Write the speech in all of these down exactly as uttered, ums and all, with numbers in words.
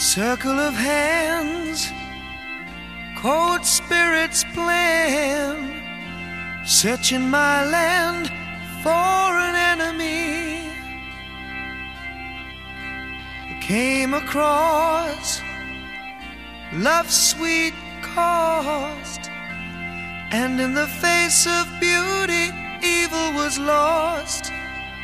Circle of hands, cold spirits playing, searching my land for an enemy. Came across love's sweet cost, and in the face of beauty, evil was lost.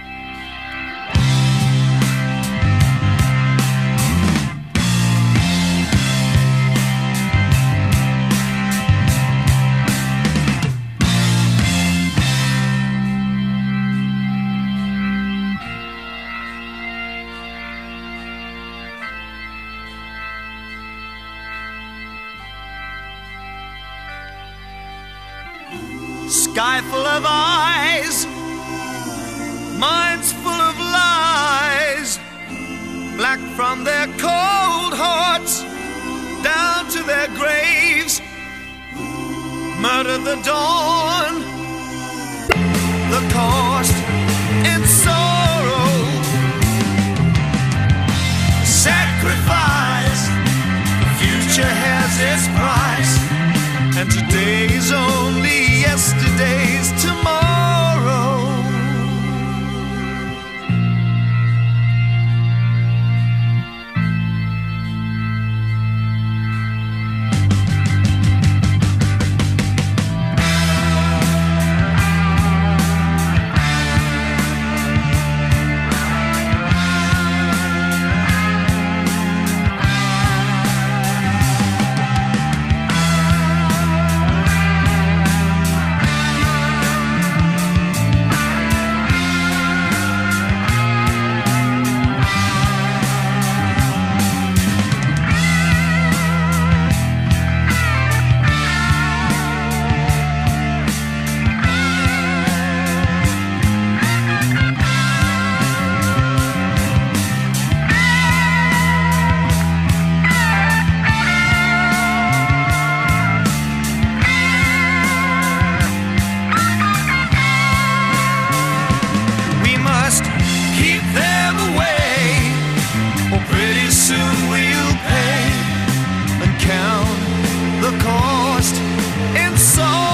Sky full of eyes, minds full of lies, black from their cold hearts down to their graves. Murder the dawn, the cost in sorrow, sacrifice. The future has its price, and today's only yesterday's tomorrow. Keep them away, or pretty soon we'll pay and count the cost in sorrow.